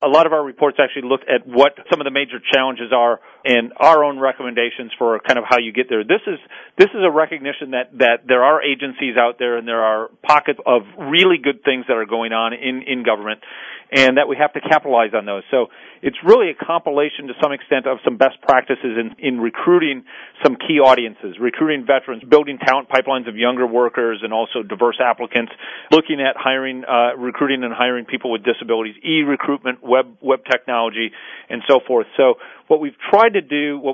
a lot of our reports actually look at what some of the major challenges are and our own recommendations for kind of how you get there. This is a recognition that there are agencies out there and there are pockets of really good things that are going on in government, and that we have to capitalize on those. So it's really a compilation to some extent of some best practices in recruiting some key audiences, recruiting veterans, building talent pipelines of younger workers and also diverse applicants, looking at hiring, recruiting and hiring people with disabilities, e-recruitment, web technology, and so forth. So what we tried to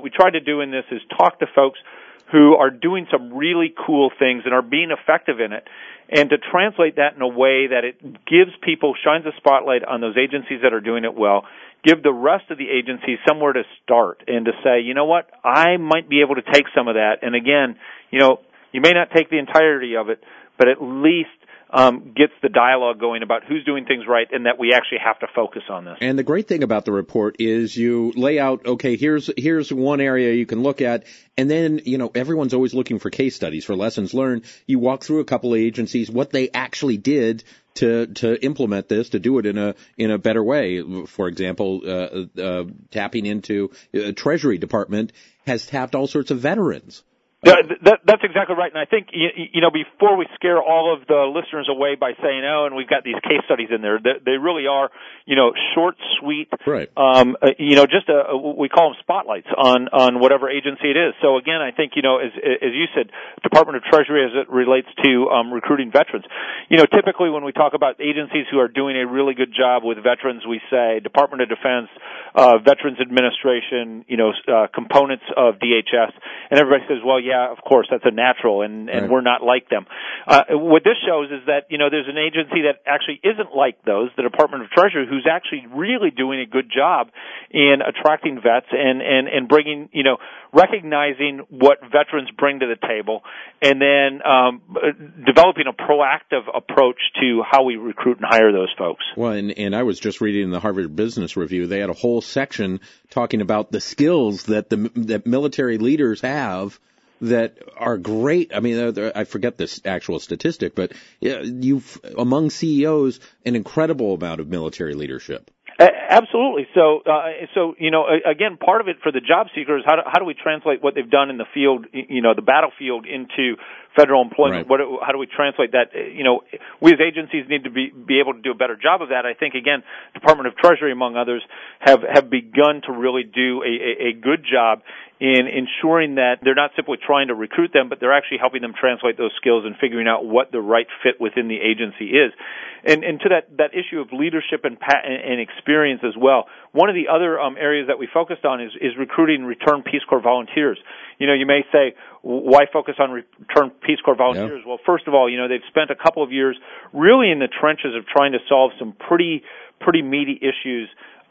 do in this is talk to folks who are doing some really cool things and are being effective in it, and to translate that in a way that it gives people, shines a spotlight on those agencies that are doing it well, give the rest of the agencies somewhere to start and to say, you know what, I might be able to take some of that. And again, you know, you may not take the entirety of it, but at least gets the dialogue going about who's doing things right and that we actually have to focus on this. And the great thing about the report is you lay out, okay, here's one area you can look at, and then, you know, everyone's always looking for case studies, for lessons learned. You walk through a couple of agencies, what they actually did to implement this, to do it in a better way. For example, tapping into Treasury Department has tapped all sorts of veterans. That's exactly right. And I think, you know, before we scare all of the listeners away by saying, oh, and we've got these case studies in there, they really are, you know, short, sweet, right. You know, just we call them spotlights on whatever agency it is. So again, I think, you know, as you said, Department of Treasury as it relates to recruiting veterans. You know, typically when we talk about agencies who are doing a really good job with veterans, we say Department of Defense, Veterans Administration, you know, components of DHS, and everybody says, well, yeah, of course, that's a natural, and right. We're not like them. What this shows is that, you know, there's an agency that actually isn't like those, the Department of Treasury, who's actually really doing a good job in attracting vets and bringing, you know, recognizing what veterans bring to the table, and then developing a proactive approach to how we recruit and hire those folks. Well, and I was just reading in the Harvard Business Review, they had a whole section talking about the skills that that military leaders have that are great. I mean, I forget this actual statistic, but you've, among CEOs, an incredible amount of military leadership. Absolutely. So you know, again, part of it for the job seekers, how do we translate what they've done in the field, you know, the battlefield, into federal employment? Right. How do we translate that? You know, we as agencies need to be able to do a better job of that. I think, again, Department of Treasury, among others, have begun to really do a good job in ensuring that they're not simply trying to recruit them, but they're actually helping them translate those skills and figuring out what the right fit within the agency is. And to that issue of leadership and experience as well, one of the other areas that we focused on is recruiting return Peace Corps volunteers. You know, you may say, why focus on return Peace Corps volunteers? Yeah. Well, first of all, you know, they've spent a couple of years really in the trenches of trying to solve some pretty meaty issues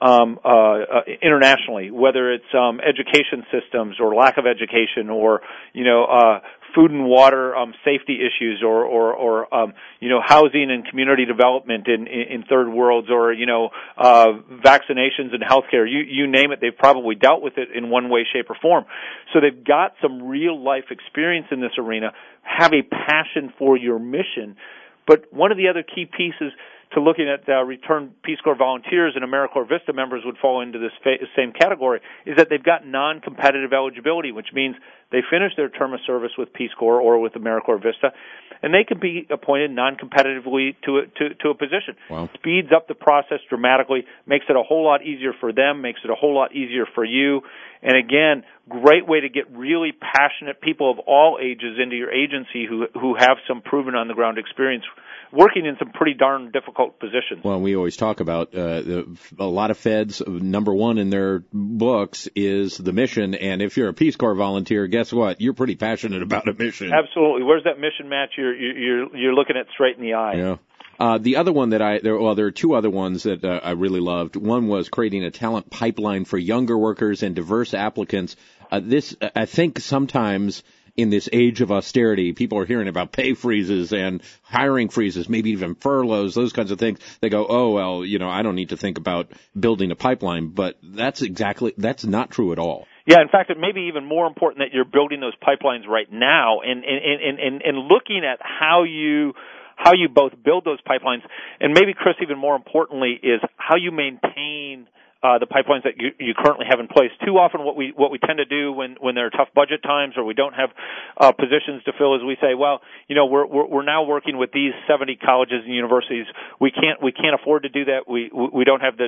internationally, whether it's education systems or lack of education, or, you know, food and water safety issues, or you know, housing and community development in third worlds, or, you know, vaccinations and healthcare. You name it, they've probably dealt with it in one way, shape, or form. So they've got some real life experience in this arena, have a passion for your mission. But one of the other key pieces to looking at return Peace Corps volunteers, and AmeriCorps Vista members would fall into this same category, is that they've got non-competitive eligibility, which means they finish their term of service with Peace Corps or with AmeriCorps Vista, and they can be appointed non-competitively to a position. Wow. Speeds up the process dramatically, makes it a whole lot easier for them, makes it a whole lot easier for you, and again, great way to get really passionate people of all ages into your agency who have some proven on-the-ground experience working in some pretty darn difficult positions. Well, we always talk about a lot of feds, number one in their books is the mission, and if you're a Peace Corps volunteer, guess what? You're pretty passionate about a mission. Absolutely. Where's that mission match you're looking at straight in the eye? Yeah. The other one that there are two other ones that I really loved. One was creating a talent pipeline for younger workers and diverse applicants. This, I think, sometimes in this age of austerity, people are hearing about pay freezes and hiring freezes, maybe even furloughs, those kinds of things. They go, oh, well, you know, I don't need to think about building a pipeline. But that's not true at all. Yeah, in fact, it may be even more important that you're building those pipelines right now and looking at how how you both build those pipelines, and maybe, Chris, even more importantly, is how you maintain the pipelines that you currently have in place. Too often what we tend to do when there are tough budget times or we don't have positions to fill is we say, well, we're now working with these 70 colleges and universities. We can't afford to do that. We don't have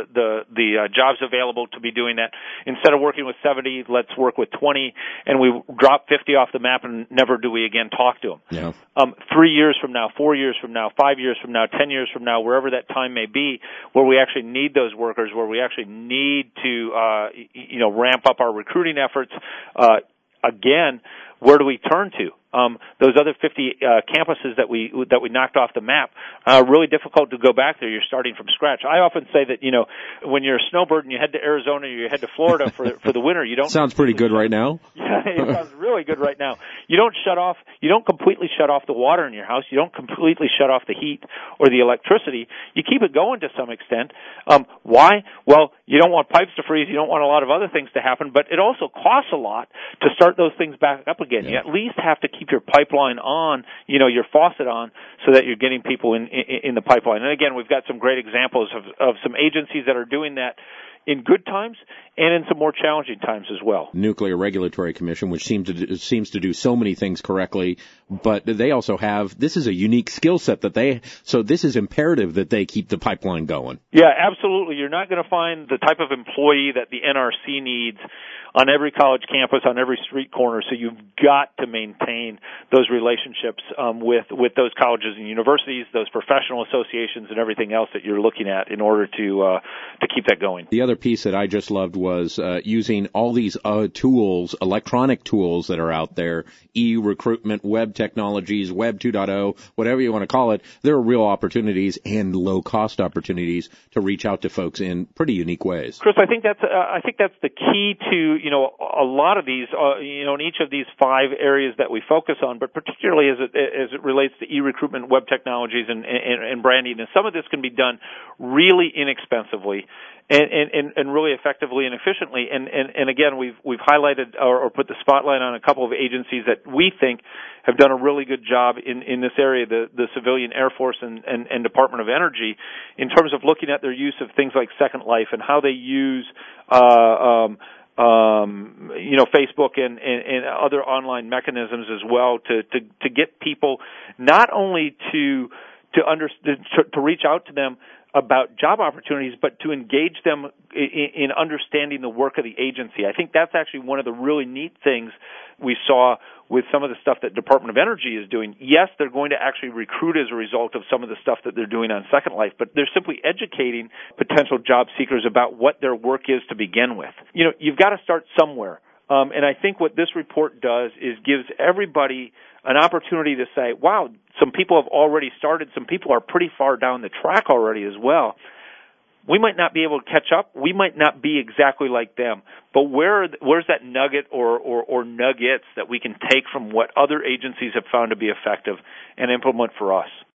the jobs available to be doing that. Instead of working with 70, let's work with 20, and we drop 50 off the map and never do we again talk to them. Yeah. 3 years from now, 4 years from now, 5 years from now, 10 years from now, wherever that time may be, where we actually need those workers, where we actually need to ramp up our recruiting efforts, again, where do we turn to? Those other 50 campuses that we knocked off the map, really difficult to go back there. You're starting from scratch. I often say that when you're a snowbird and you head to Arizona or you head to Florida for the winter, you don't. Sounds pretty good right now. Yeah, it sounds really good right now. You don't completely shut off the water in your house. You don't completely shut off the heat or the electricity. You keep it going to some extent. Why? Well, you don't want pipes to freeze. You don't want a lot of other things to happen, but it also costs a lot to start those things back up again. Yeah. You at least have to keep your pipeline on, your faucet on, so that you're getting people in the pipeline. And again, we've got some great examples of some agencies that are doing that in good times and in some more challenging times as well. Nuclear Regulatory Commission, which seems to do so many things correctly, but they also have, this is a unique skill set so this is imperative that they keep the pipeline going. Yeah, absolutely. You're not going to find the type of employee that the NRC needs on every college campus, on every street corner, so you've got to maintain those relationships with those colleges and universities, those professional associations, and everything else that you're looking at in order to keep that going. The other piece that I just loved was using all these tools, electronic tools that are out there, e-recruitment, web technologies, Web 2.0, whatever you want to call it. There are real opportunities and low-cost opportunities to reach out to folks in pretty unique ways. Chris, I think that's the key to a lot of these in each of these 5 areas that we focus on, but particularly as it relates to e-recruitment, web technologies, and branding. And some of this can be done really inexpensively and really effectively and efficiently. And again, we've highlighted or put the spotlight on a couple of agencies that we think have done a really good job in this area, the Civilian Air Force and Department of Energy, in terms of looking at their use of things like Second Life and how they use Facebook and other online mechanisms as well to get people not only to reach out to them about job opportunities, but to engage them in understanding the work of the agency. I think that's actually one of the really neat things we saw with some of the stuff that Department of Energy is doing. Yes, they're going to actually recruit as a result of some of the stuff that they're doing on Second Life, but they're simply educating potential job seekers about what their work is to begin with. You've got to start somewhere. And I think what this report does is gives everybody an opportunity to say, wow, some people have already started. Some people are pretty far down the track already as well. We might not be able to catch up. We might not be exactly like them. But where's that nugget or nuggets that we can take from what other agencies have found to be effective and implement for us?